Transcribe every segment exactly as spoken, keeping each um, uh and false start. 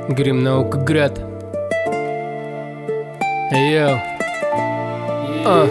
Грим Наукоград. Йоу. А.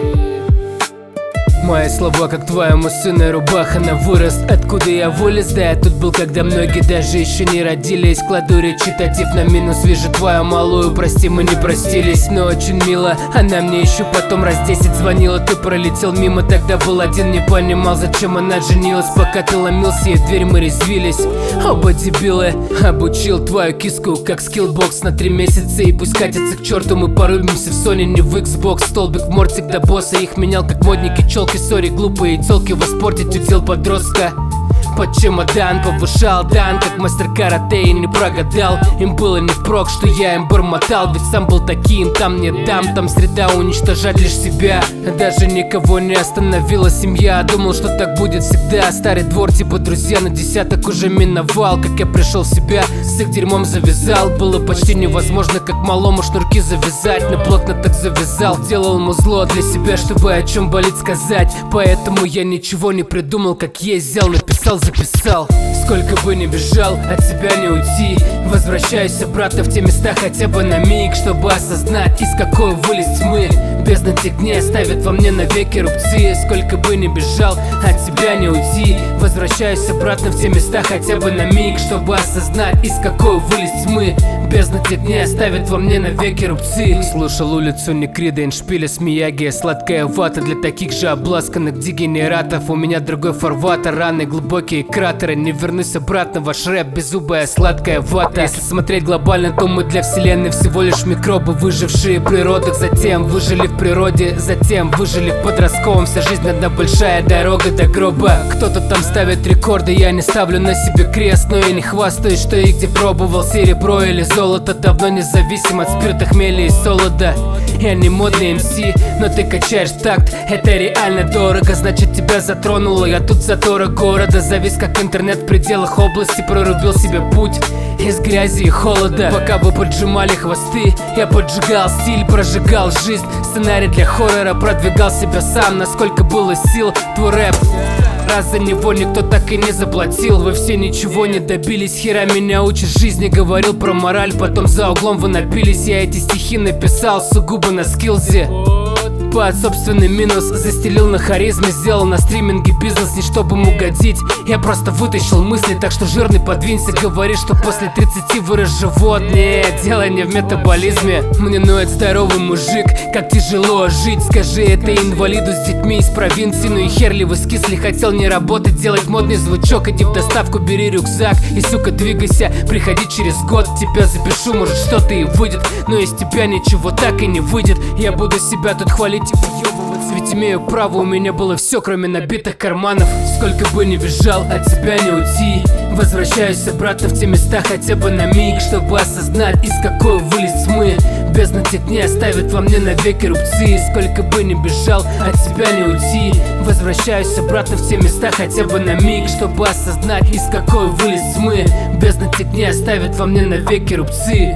Мои слова, как твоему сыну рубаха на вырост. Откуда я вылез, да я тут был, когда многие даже еще не родились. Кладу речитатив на минус, вижу твою малую. Прости, мы не простились, но очень мило. Она мне еще потом раз десять звонила. Ты пролетел мимо, тогда был один, не понимал, зачем она женилась. Пока ты ломился, и в дверь мы резвились. Оба дебилы. Обучил твою киску, как скиллбокс на три месяца. И пусть катится к черту, мы порубимся в Sony, не в Xbox. Столбик в мортик до босса, их менял как модники, челки. Сори, глупые телки воспортить удел подростка. Под чемодан повышал дан, как мастер карате, и не прогадал. Им было не впрок, что я им бормотал, ведь сам был таким, там не дам. Там среда уничтожать лишь себя, даже никого не остановила семья. Думал, что так будет всегда, старый двор типа друзья. На десяток уже миновал, как я пришел в себя, с их дерьмом завязал. Было почти невозможно, как малому шнурки завязать, но плотно так завязал. Делал музло для себя, чтобы о чем болит сказать. Поэтому я ничего не придумал, как есть, взял, написал, записал. Сколько бы ни бежал, от себя не уйти. Возвращаюсь обратно в те места хотя бы на миг, чтобы осознать, из какой вылез тьмы. Бездна тех дней оставит во мне навеки рубцы. Сколько бы ни бежал, от себя не уйти. Возвращаюсь обратно в те места хотя бы на миг, чтобы осознать, из какой вылез тьмы. Бездна тех дней оставит во мне навеки рубцы. Слушал улицу Некрида, Эндшпиля с Мияги. Сладкая вата для таких же обласканных дегенератов. У меня другой фарватер, раны глубокие кратеры. Не вернусь обратно, ваш рэп беззубая сладкая вата. Если смотреть глобально, то мы для вселенной всего лишь микробы, выжившие в природах. Затем выжили в природе, затем выжили в подростковом. Вся жизнь одна большая дорога до гроба. Кто-то там ставит рекорды, я не ставлю на себе крест. Но я не хвастаюсь, что и где пробовал серебро или золото. Давно независим от спирта, хмеля и солода. Я не модный эм си, но ты качаешь такт. Это реально дорого, значит тебя затронуло. Я тут затора города, завис как интернет в пределах области. Прорубил себе путь из грязи и холода. Пока вы поджимали хвосты, я поджигал стиль, прожигал жизнь. Сценарий для хоррора, продвигал себя сам. Насколько было сил, твой рэп раз за него никто так и не заплатил. Вы все ничего не добились, хера меня учишь жизни. Говорил про мораль, потом за углом вы напились. Я эти стихи написал сугубо на скиллзе. Под собственный минус застелил на харизме. Сделал на стриминге бизнес не чтобы ему угодить. Я просто вытащил мысли, так что жирный подвинься. Говоришь, что после тридцати вырос живот. Нет, дело не в метаболизме. Мне ноет здоровый мужик, как тяжело жить. Скажи это инвалиду с детьми из провинции. Ну и хер ли вы скисли, хотел не работать, делать модный звучок. Иди в доставку, бери рюкзак и, сука, двигайся. Приходи через год, тебя запишу, может что-то и выйдет. Но из тебя ничего так и не выйдет. Я буду себя тут хвалить и выебываться, ведь имею право, у меня было все, кроме набитых карманов. Сколько бы ни бежал, от тебя не уйти. Возвращаюсь обратно в те места хотя бы на миг, чтобы осознать, из какой вылез тьмы. Бездна тех дней оставит во мне навеки рубцы. Сколько бы ни бежал, от тебя не уйти. Возвращаюсь обратно в те места хотя бы на миг, чтобы осознать, из какой вылез тьмы. Бездна тех дней оставит во мне навеки рубцы.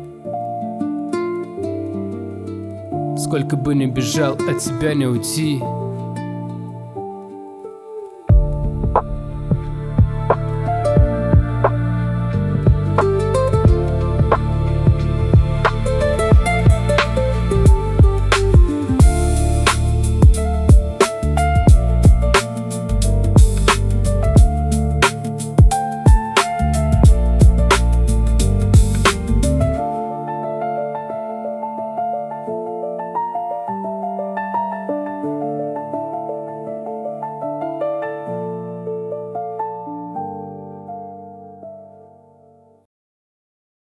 Сколько бы ни бежал, от тебя не уйти.